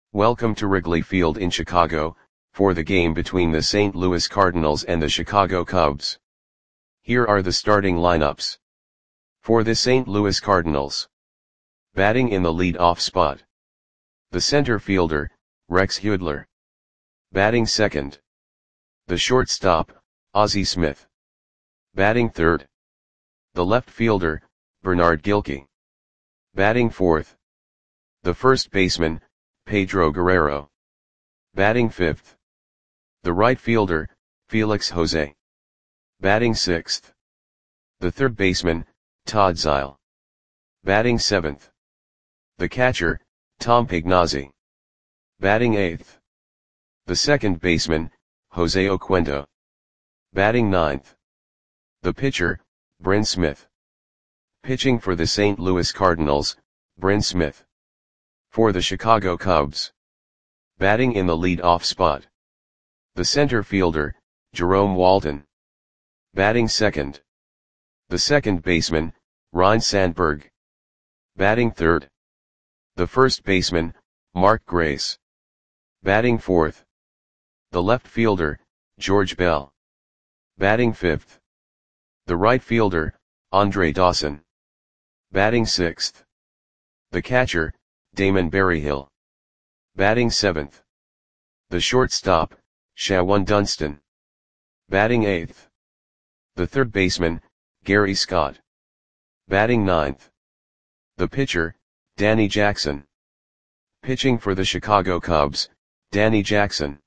Welcome to Wrigley Field in Chicago, for the game between the St. Louis Cardinals and the Chicago Cubs. Here are the starting lineups. For the St. Louis Cardinals. Batting in the lead-off spot. The center fielder, Rex Hudler. Batting second. The shortstop, Ozzie Smith. Batting third. The left fielder, Bernard Gilkey. Batting fourth. The first baseman, Pedro Guerrero. Batting fifth. The right fielder, Felix Jose. Batting sixth. The third baseman, Todd Zeile. Batting seventh. The catcher, Tom Pagnozzi. Batting eighth. The second baseman, Jose Oquendo. Batting ninth. The pitcher, Bryn Smith. Pitching for the St. Louis Cardinals, Bryn Smith. For the Chicago Cubs. Batting in the lead-off spot. The center fielder, Jerome Walton. Batting second. The second baseman, Ryne Sandberg. Batting third. The first baseman, Mark Grace. Batting fourth. The left fielder, George Bell. Batting fifth. The right fielder, Andre Dawson. Batting sixth. The catcher, Damon Berryhill. Batting seventh. The shortstop, Shawon Dunston. Batting eighth. The third baseman, Gary Scott. Batting ninth. The pitcher, Danny Jackson. Pitching for the Chicago Cubs, Danny Jackson.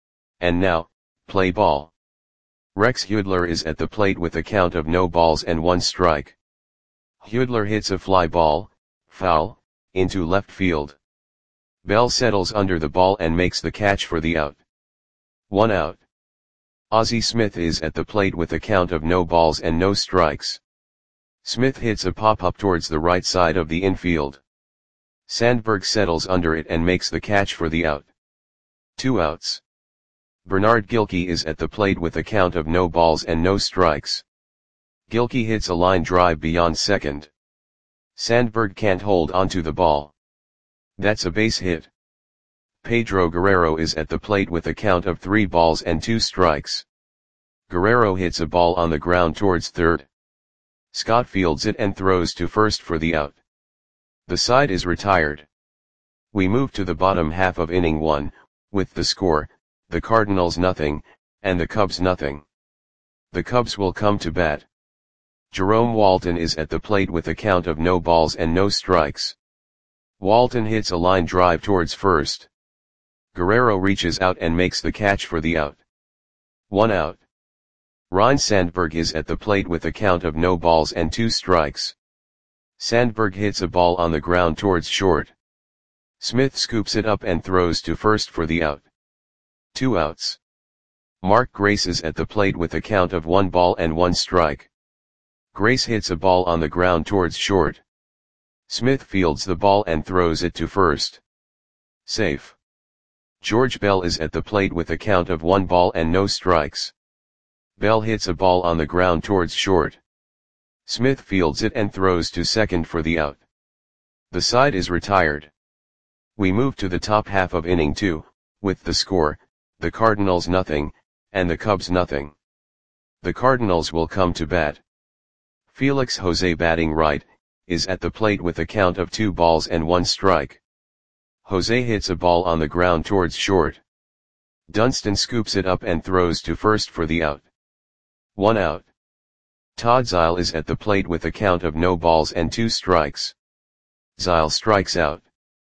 And now, play ball. Rex Hudler is at the plate with a count of no balls and one strike. Hudler hits a fly ball, foul, into left field. Bell settles under the ball and makes the catch for the out. 1 out. Ozzie Smith is at the plate with a count of no balls and no strikes. Smith hits a pop-up towards the right side of the infield. Sandberg settles under it and makes the catch for the out. 2 outs. Bernard Gilkey is at the plate with a count of no balls and no strikes. Gilkey hits a line drive beyond second. Sandberg can't hold onto the ball. That's a base hit. Pedro Guerrero is at the plate with a count of 3 balls and 2 strikes. Guerrero hits a ball on the ground towards third. Scott fields it and throws to first for the out. The side is retired. We move to the bottom half of inning 1, with the score, the Cardinals nothing, and the Cubs nothing. The Cubs will come to bat. Jerome Walton is at the plate with a count of no balls and no strikes. Walton hits a line drive towards first. Guerrero reaches out and makes the catch for the out. 1 out. Ryne Sandberg is at the plate with a count of no balls and 2 strikes. Sandberg hits a ball on the ground towards short. Smith scoops it up and throws to first for the out. 2 outs. Mark Grace is at the plate with a count of 1 ball and 1 strike. Grace hits a ball on the ground towards short. Smith fields the ball and throws it to first. Safe. George Bell is at the plate with a count of 1 ball and no strikes. Bell hits a ball on the ground towards short. Smith fields it and throws to second for the out. The side is retired. We move to the top half of inning 2, with the score, the Cardinals nothing, and the Cubs nothing. The Cardinals will come to bat. Felix Jose batting right, is at the plate with a count of 2 balls and 1 strike. Jose hits a ball on the ground towards short. Dunston scoops it up and throws to first for the out. 1 out. Todd Zeile is at the plate with a count of no balls and 2 strikes. Zeile strikes out.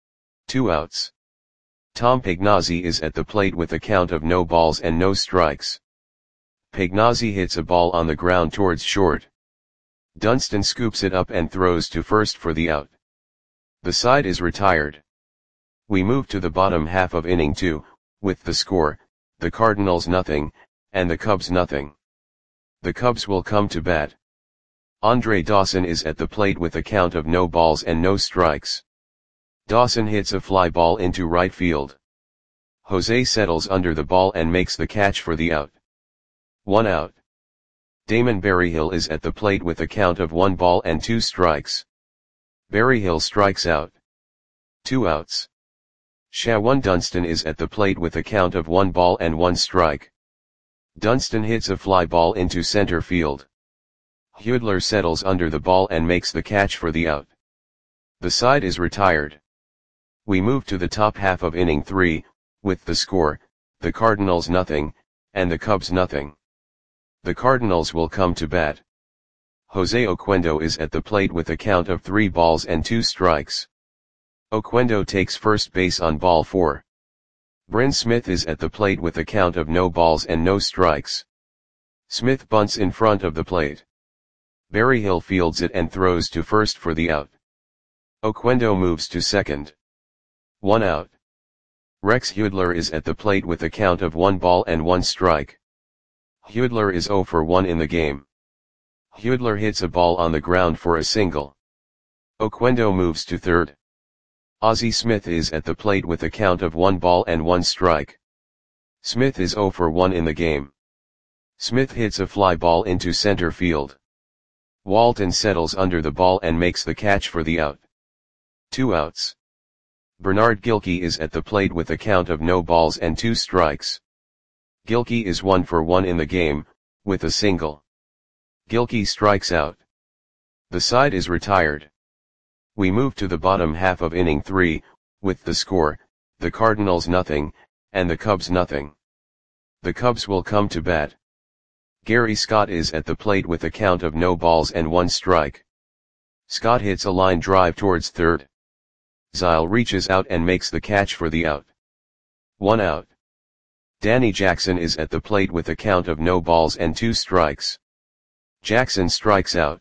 2 outs. Tom Pagnozzi is at the plate with a count of no balls and no strikes. Pagnozzi hits a ball on the ground towards short. Dunston scoops it up and throws to first for the out. The side is retired. We move to the bottom half of inning 2, with the score, the Cardinals nothing, and the Cubs nothing. The Cubs will come to bat. Andre Dawson is at the plate with a count of no balls and no strikes. Dawson hits a fly ball into right field. Jose settles under the ball and makes the catch for the out. 1 out. Damon Berryhill is at the plate with a count of 1 ball and 2 strikes. Berryhill strikes out. 2 outs. Shawan Dunston is at the plate with a count of 1 ball and 1 strike. Dunston hits a fly ball into center field. Hudler settles under the ball and makes the catch for the out. The side is retired. We move to the top half of inning 3, with the score, the Cardinals nothing, and the Cubs nothing. The Cardinals will come to bat. Jose Oquendo is at the plate with a count of 3 balls and 2 strikes. Oquendo takes first base on ball 4. Bryn Smith is at the plate with a count of no balls and no strikes. Smith bunts in front of the plate. Berryhill fields it and throws to first for the out. Oquendo moves to second. 1 out. Rex Hudler is at the plate with a count of 1 ball and 1 strike. Hudler is 0 for 1 in the game. Hudler hits a ball on the ground for a single. Oquendo moves to third. Ozzie Smith is at the plate with a count of 1 ball and 1 strike. Smith is 0 for 1 in the game. Smith hits a fly ball into center field. Walton settles under the ball and makes the catch for the out. 2 outs. Bernard Gilkey is at the plate with a count of no balls and 2 strikes. Gilkey is 1 for 1 in the game, with a single. Gilkey strikes out. The side is retired. We move to the bottom half of inning 3, with the score, the Cardinals nothing, and the Cubs nothing. The Cubs will come to bat. Gary Scott is at the plate with a count of no balls and 1 strike. Scott hits a line drive towards third. Zile reaches out and makes the catch for the out. 1 out. Danny Jackson is at the plate with a count of no balls and 2 strikes. Jackson strikes out.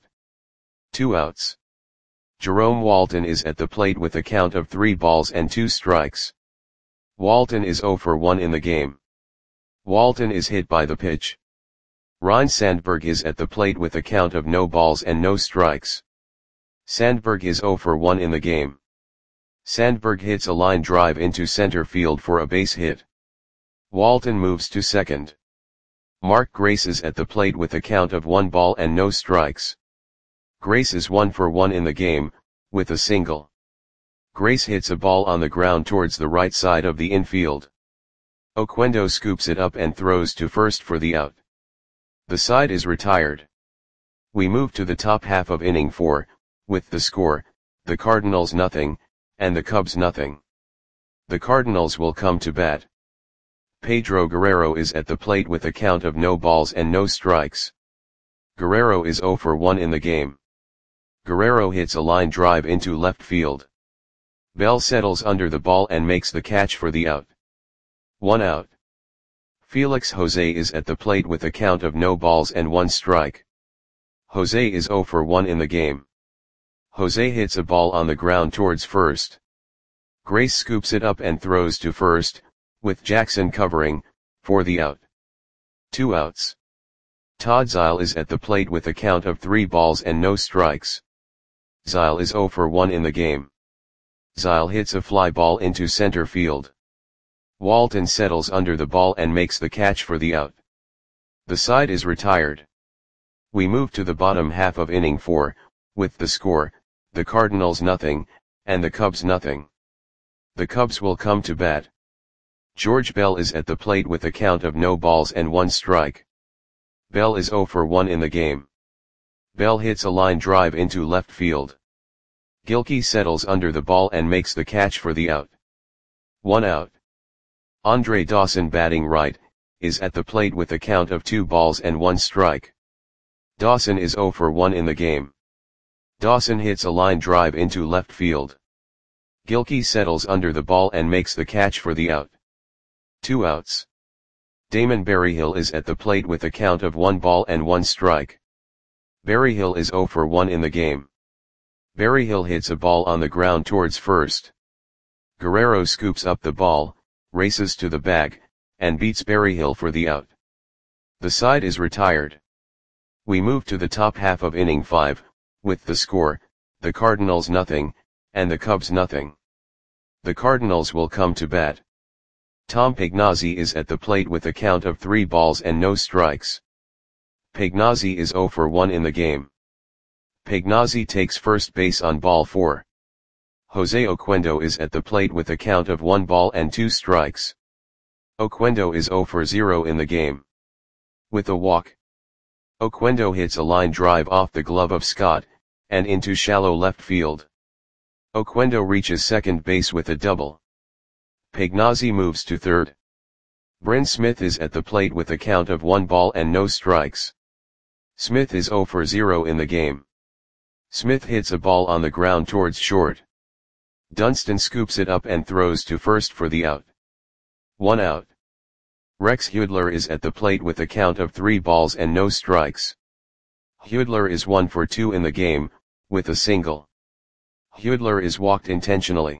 2 outs. Jerome Walton is at the plate with a count of 3 balls and 2 strikes. Walton is 0 for 1 in the game. Walton is hit by the pitch. Ryne Sandberg is at the plate with a count of no balls and no strikes. Sandberg is 0 for 1 in the game. Sandberg hits a line drive into center field for a base hit. Walton moves to second. Mark Grace is at the plate with a count of 1 ball and no strikes. Grace is 1 for 1 in the game, with a single. Grace hits a ball on the ground towards the right side of the infield. Oquendo scoops it up and throws to first for the out. The side is retired. We move to the top half of inning 4, with the score, the Cardinals nothing, and the Cubs nothing. The Cardinals will come to bat. Pedro Guerrero is at the plate with a count of no balls and no strikes. Guerrero is 0 for 1 in the game. Guerrero hits a line drive into left field. Bell settles under the ball and makes the catch for the out. 1 out. Felix Jose is at the plate with a count of no balls and 1 strike. Jose is 0 for 1 in the game. Jose hits a ball on the ground towards first. Grace scoops it up and throws to first, with Jackson covering, for the out. 2 outs. Todd Zile is at the plate with a count of 3 balls and no strikes. Zile is 0 for 1 in the game. Zile hits a fly ball into center field. Walton settles under the ball and makes the catch for the out. The side is retired. We move to the bottom half of inning 4, with the score, the Cardinals nothing, and the Cubs nothing. The Cubs will come to bat. George Bell is at the plate with a count of no balls and 1 strike. Bell is 0 for 1 in the game. Bell hits a line drive into left field. Gilkey settles under the ball and makes the catch for the out. 1 out. Andre Dawson, batting right, is at the plate with a count of 2 balls and 1 strike. Dawson is 0 for 1 in the game. Dawson hits a line drive into left field. Gilkey settles under the ball and makes the catch for the out. 2 outs. Damon Berryhill is at the plate with a count of 1 ball and 1 strike. Berryhill is 0 for 1 in the game. Berryhill hits a ball on the ground towards first. Guerrero scoops up the ball, races to the bag, and beats Berryhill for the out. The side is retired. We move to the top half of inning 5, with the score, the Cardinals nothing, and the Cubs nothing. The Cardinals will come to bat. Tom Pagnozzi is at the plate with a count of 3 balls and no strikes. Pagnozzi is 0 for 1 in the game. Pagnozzi takes first base on ball 4. Jose Oquendo is at the plate with a count of 1 ball and 2 strikes. Oquendo is 0 for 0 in the game. With a walk, Oquendo hits a line drive off the glove of Scott, and into shallow left field. Oquendo reaches second base with a double. Pagnozzi moves to third. Bryn Smith is at the plate with a count of 1 ball and no strikes. Smith is 0 for 0 in the game. Smith hits a ball on the ground towards short. Dunston scoops it up and throws to first for the out. 1 out. Rex Hudler is at the plate with a count of 3 balls and no strikes. Hudler is 1 for 2 in the game, with a single. Hudler is walked intentionally.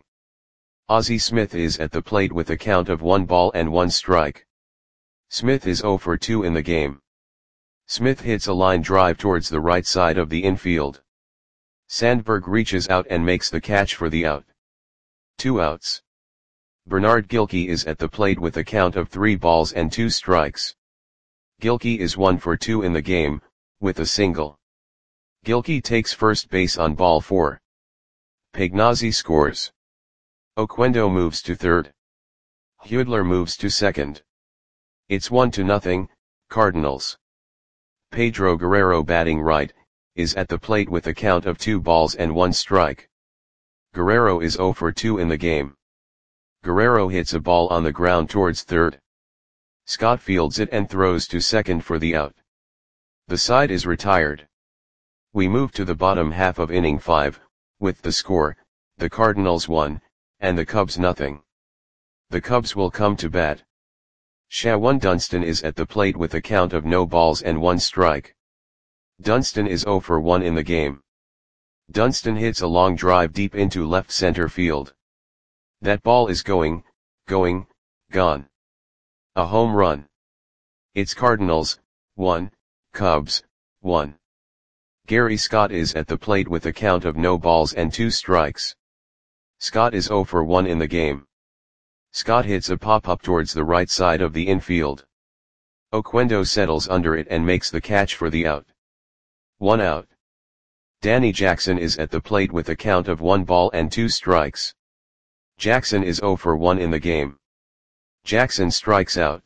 Ozzie Smith is at the plate with a count of 1 ball and 1 strike. Smith is 0 for 2 in the game. Smith hits a line drive towards the right side of the infield. Sandberg reaches out and makes the catch for the out. 2 outs. Bernard Gilkey is at the plate with a count of 3 balls and 2 strikes. Gilkey is 1 for 2 in the game, with a single. Gilkey takes first base on ball 4. Pagnozzi scores. Oquendo moves to third. Hudler moves to second. It's 1-0, Cardinals. Pedro Guerrero, batting right, is at the plate with a count of 2 balls and 1 strike. Guerrero is 0 for 2 in the game. Guerrero hits a ball on the ground towards third. Scott fields it and throws to second for the out. The side is retired. We move to the bottom half of inning 5, with the score, the Cardinals 1, and the Cubs 0. The Cubs will come to bat. Shawan Dunston is at the plate with a count of no balls and 1 strike. Dunston is 0 for 1 in the game. Dunston hits a long drive deep into left center field. That ball is gone. A home run. It's Cardinals 1, Cubs 1. Gary Scott is at the plate with a count of no balls and 2 strikes. Scott is 0 for 1 in the game. Scott hits a pop-up towards the right side of the infield. Oquendo settles under it and makes the catch for the out. 1 out. Danny Jackson is at the plate with a count of 1 ball and 2 strikes. Jackson is 0 for 1 in the game. Jackson strikes out.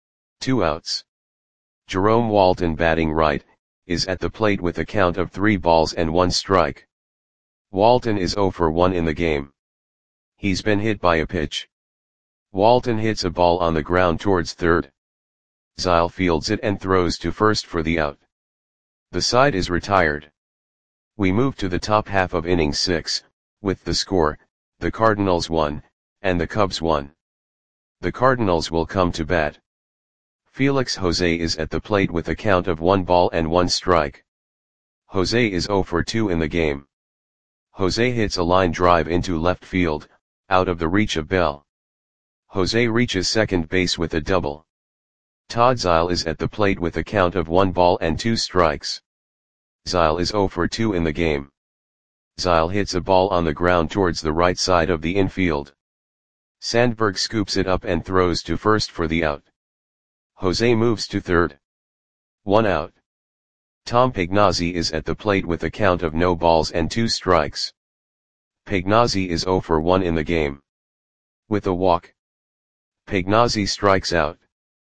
2 outs. Jerome Walton, batting right, is at the plate with a count of 3 balls and 1 strike. Walton is 0 for 1 in the game. He's been hit by a pitch. Walton hits a ball on the ground towards third. Zile fields it and throws to first for the out. The side is retired. We move to the top half of inning 6, with the score, the Cardinals 1, and the Cubs 1. The Cardinals will come to bat. Felix Jose is at the plate with a count of 1 ball and 1 strike. Jose is 0 for 2 in the game. Jose hits a line drive into left field, out of the reach of Bell. Jose reaches second base with a double. Todd Zile is at the plate with a count of 1 ball and 2 strikes. Zile is 0 for 2 in the game. Zile hits a ball on the ground towards the right side of the infield. Sandberg scoops it up and throws to first for the out. Jose moves to third. 1 out. Tom Pagnozzi is at the plate with a count of no balls and 2 strikes. Pagnozzi is 0 for 1 in the game. With a walk, Pagnozzi strikes out.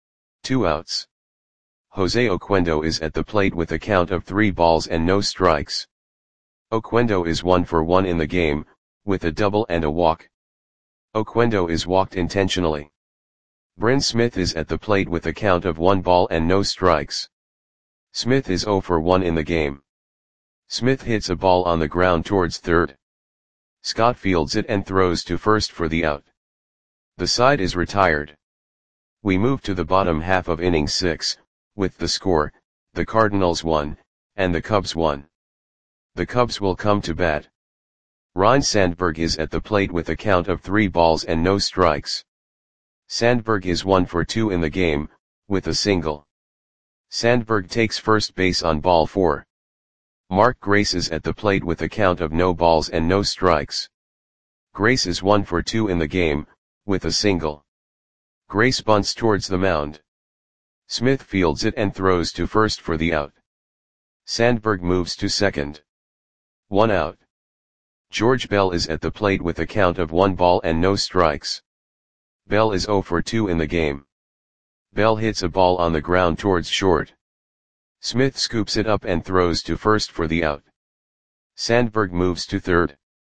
2 outs. Jose Oquendo is at the plate with a count of 3 balls and no strikes. Oquendo is 1 for 1 in the game, with a double and a walk. Oquendo is walked intentionally. Bryn Smith is at the plate with a count of 1 ball and no strikes. Smith is 0 for 1 in the game. Smith hits a ball on the ground towards third. Scott fields it and throws to first for the out. The side is retired. We move to the bottom half of inning 6, with the score, the Cardinals 1, and the Cubs 1. The Cubs will come to bat. Ryne Sandberg is at the plate with a count of 3 balls and no strikes. Sandberg is 1 for 2 in the game, with a single. Sandberg takes first base on ball 4. Mark Grace is at the plate with a count of no balls and no strikes. Grace is 1 for 2 in the game, with a single. Grace bunts towards the mound. Smith fields it and throws to first for the out. Sandberg moves to second. 1 out. George Bell is at the plate with a count of 1 ball and no strikes. Bell is 0 for 2 in the game. Bell hits a ball on the ground towards short. Smith scoops it up and throws to first for the out. Sandberg moves to third.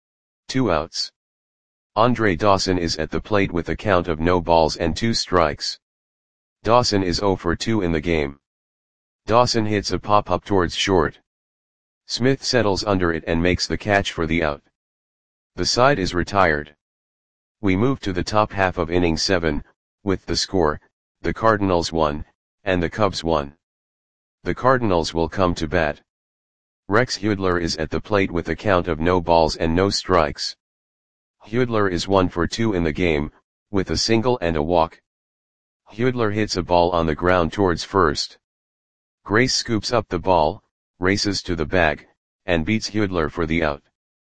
2 outs. Andre Dawson is at the plate with a count of no balls and 2 strikes. Dawson is 0 for 2 in the game. Dawson hits a pop-up towards short. Smith settles under it and makes the catch for the out. The side is retired. We move to the top half of inning 7, with the score, the Cardinals 1, and the Cubs 1. The Cardinals will come to bat. Rex Hudler is at the plate with a count of no balls and no strikes. Hudler is 1 for 2 in the game, with a single and a walk. Hudler hits a ball on the ground towards first. Grace scoops up the ball, races to the bag, and beats Hudler for the out.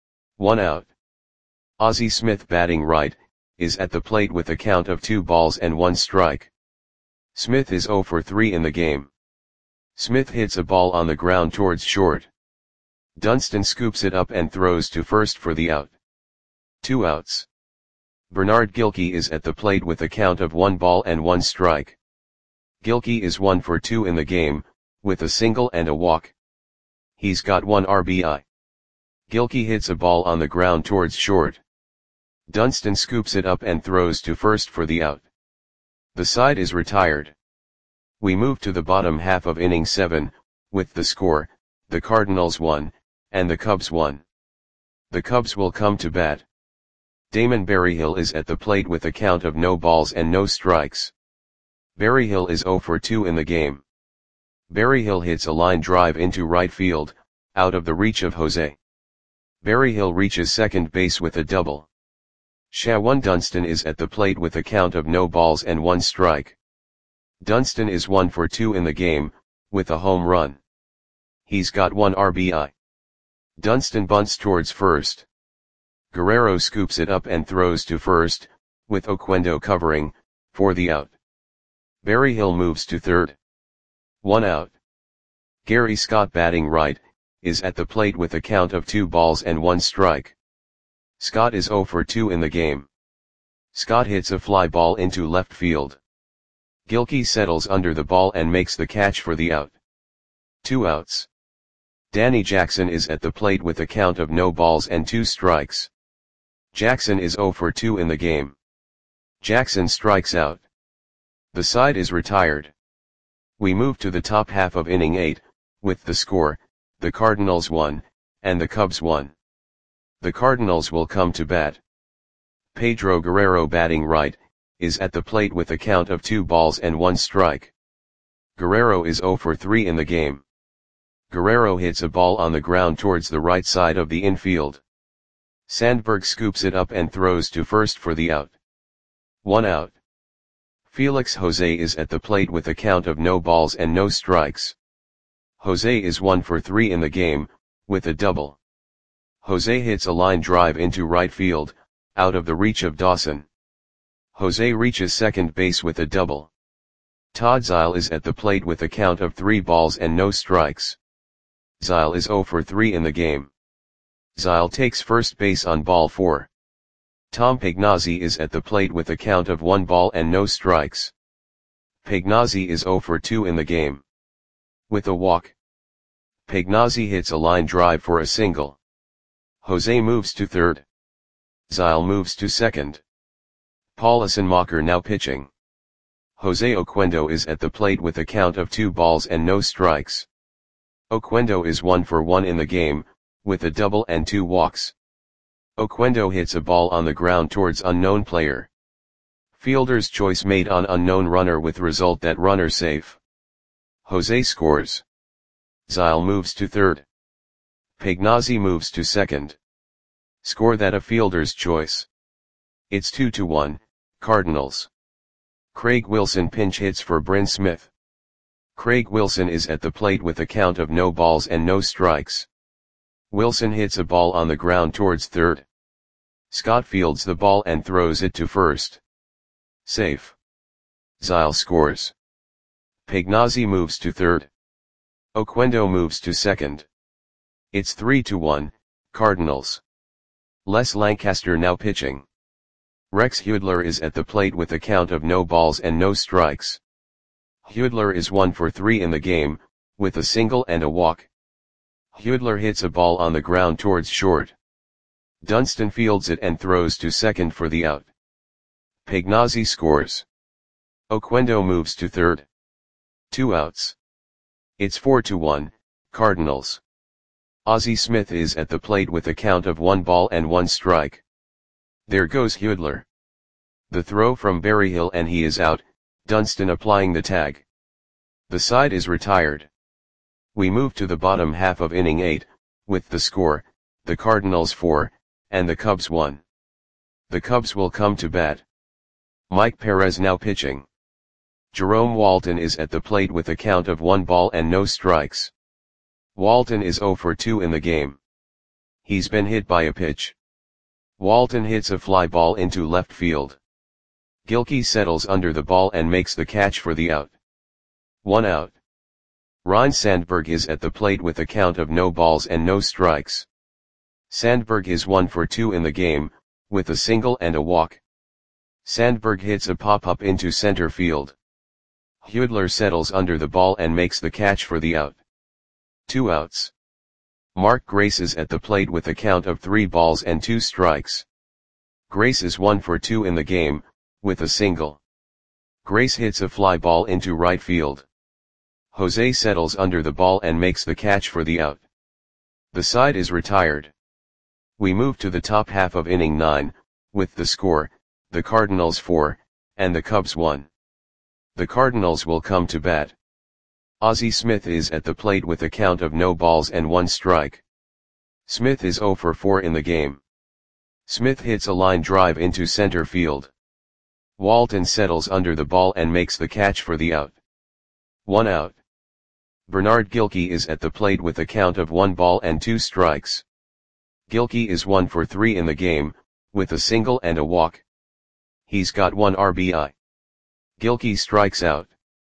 1 out. Ozzie Smith, batting right, is at the plate with a count of 2 balls and 1 strike. Smith is 0 for 3 in the game. Smith hits a ball on the ground towards short. Dunston scoops it up and throws to first for the out. 2 outs. Bernard Gilkey is at the plate with a count of 1 ball and 1 strike. Gilkey is 1 for 2 in the game, with a single and a walk. He's got 1 RBI. Gilkey hits a ball on the ground towards short. Dunston scoops it up and throws to first for the out. The side is retired. We move to the bottom half of inning 7, with the score, the Cardinals 1, and the Cubs 1. The Cubs will come to bat. Damon Berryhill is at the plate with a count of no balls and no strikes. Berryhill is 0 for 2 in the game. Berryhill hits a line drive into right field, out of the reach of Jose. Berryhill reaches second base with a double. Shawan Dunston is at the plate with a count of no balls and 1 strike. Dunston is 1 for 2 in the game, with a home run. He's got 1 RBI. Dunston bunts towards first. Guerrero scoops it up and throws to first, with Oquendo covering, for the out. Berryhill moves to third. 1 out. Gary Scott, batting right, is at the plate with a count of 2 balls and 1 strike. Scott is 0 for 2 in the game. Scott hits a fly ball into left field. Gilkey settles under the ball and makes the catch for the out. 2 outs. Danny Jackson is at the plate with a count of no balls and 2 strikes. Jackson is 0 for 2 in the game. Jackson strikes out. The side is retired. We move to the top half of inning 8, with the score, the Cardinals 1, and the Cubs 1. The Cardinals will come to bat. Pedro Guerrero, batting right, is at the plate with a count of 2 balls and 1 strike. Guerrero is 0 for 3 in the game. Guerrero hits a ball on the ground towards the right side of the infield. Sandberg scoops it up and throws to first for the out. 1 out. Felix Jose is at the plate with a count of no balls and no strikes. Jose is 1 for 3 in the game, with a double. Jose hits a line drive into right field, out of the reach of Dawson. Jose reaches second base with a double. Todd Zeile is at the plate with a count of 3 balls and no strikes. Zeile is 0 for 3 in the game. Zeile takes first base on ball 4. Tom Pagnozzi is at the plate with a count of 1 ball and no strikes. Pagnozzi is 0 for 2 in the game. With a walk. Pagnozzi hits a line drive for a single. Jose moves to third. Zeile moves to second. Paulison Mocker now pitching. Jose Oquendo is at the plate with a count of 2 balls and no strikes. Oquendo is 1 for 1 in the game, with a double and 2 walks. Oquendo hits a ball on the ground towards unknown player. Fielder's choice made on unknown runner with result that runner safe. Jose scores. Zeile moves to third. Pagnozzi moves to second. Score that a fielder's choice. It's 2-1, Cardinals. Craig Wilson pinch hits for Bryn Smith. Craig Wilson is at the plate with a count of no balls and no strikes. Wilson hits a ball on the ground towards third. Scott fields the ball and throws it to first. Safe. Zeile scores. Pagnozzi moves to third. Oquendo moves to second. It's 3-1, Cardinals. Les Lancaster now pitching. Rex Huidler is at the plate with a count of no balls and no strikes. Huidler is 1 for 3 in the game, with a single and a walk. Huidler hits a ball on the ground towards short. Dunston fields it and throws to second for the out. Pagnozzi scores. Oquendo moves to third. 2 outs. It's 4-1, Cardinals. Ozzie Smith is at the plate with a count of 1 ball and 1 strike. There goes Huidler. The throw from Berryhill and he is out, Dunston applying the tag. The side is retired. We move to the bottom half of inning 8, with the score, the Cardinals 4, and the Cubs 1. The Cubs will come to bat. Mike Perez now pitching. Jerome Walton is at the plate with a count of 1 ball and no strikes. Walton is 0 for 2 in the game. He's been hit by a pitch. Walton hits a fly ball into left field. Gilkey settles under the ball and makes the catch for the out. 1 out. Ryne Sandberg is at the plate with a count of no balls and no strikes. Sandberg is 1 for 2 in the game, with a single and a walk. Sandberg hits a pop-up into center field. Huidler settles under the ball and makes the catch for the out. 2 outs. Mark Grace is at the plate with a count of 3 balls and 2 strikes. Grace is 1 for 2 in the game, with a single. Grace hits a fly ball into right field. Jose settles under the ball and makes the catch for the out. The side is retired. We move to the top half of inning 9, with the score, the Cardinals 4, and the Cubs 1. The Cardinals will come to bat. Ozzie Smith is at the plate with a count of no balls and 1 strike. Smith is 0 for 4 in the game. Smith hits a line drive into center field. Walton settles under the ball and makes the catch for the out. 1 out. Bernard Gilkey is at the plate with a count of 1 ball and 2 strikes. Gilkey is 1 for 3 in the game, with a single and a walk. He's got 1 RBI. Gilkey strikes out.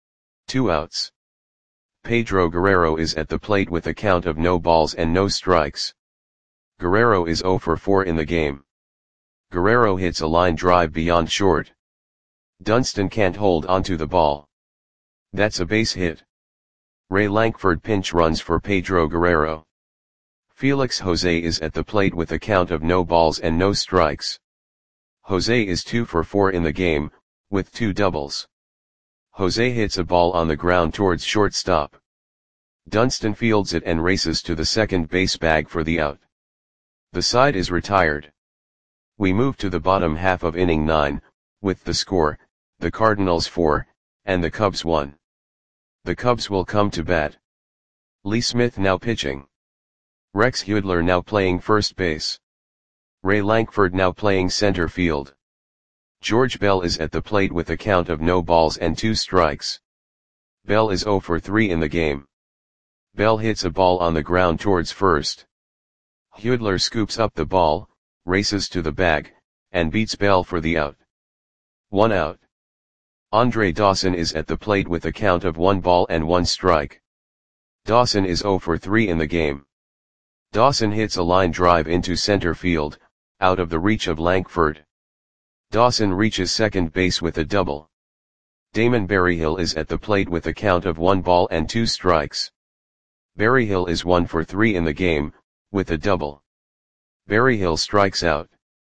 2 outs. Pedro Guerrero is at the plate with a count of no balls and no strikes. Guerrero is 0 for 4 in the game. Guerrero hits a line drive beyond short. Dunston can't hold onto the ball. That's a base hit. Ray Lankford pinch runs for Pedro Guerrero. Felix Jose is at the plate with a count of no balls and no strikes. Jose is 2 for 4 in the game, with 2 doubles. Jose hits a ball on the ground towards shortstop. Dunston fields it and races to the second base bag for the out. The side is retired. We move to the bottom half of inning 9, with the score, the Cardinals 4, and the Cubs 1. The Cubs will come to bat. Lee Smith now pitching. Rex Huidler now playing first base. Ray Lankford now playing center field. George Bell is at the plate with a count of no balls and 2 strikes. Bell is 0 for 3 in the game. Bell hits a ball on the ground towards first. Huidler scoops up the ball, races to the bag, and beats Bell for the out. 1 out. Andre Dawson is at the plate with a count of 1 ball and 1 strike. Dawson is 0 for 3 in the game. Dawson hits a line drive into center field, out of the reach of Lankford. Dawson reaches second base with a double. Damon Berryhill is at the plate with a count of 1 ball and 2 strikes. Berryhill is 1 for 3 in the game, with a double. Berryhill strikes out.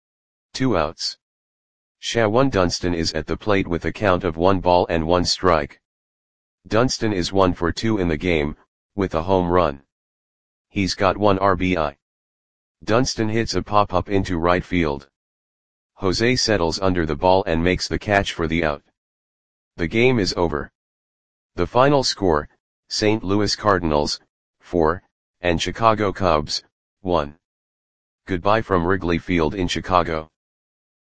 2 outs. Shawan Dunston is at the plate with a count of 1 ball and 1 strike. Dunston is 1 for 2 in the game, with a home run. He's got 1 RBI. Dunston hits a pop-up into right field. Jose settles under the ball and makes the catch for the out. The game is over. The final score, St. Louis Cardinals, 4, and Chicago Cubs, 1. Goodbye from Wrigley Field in Chicago.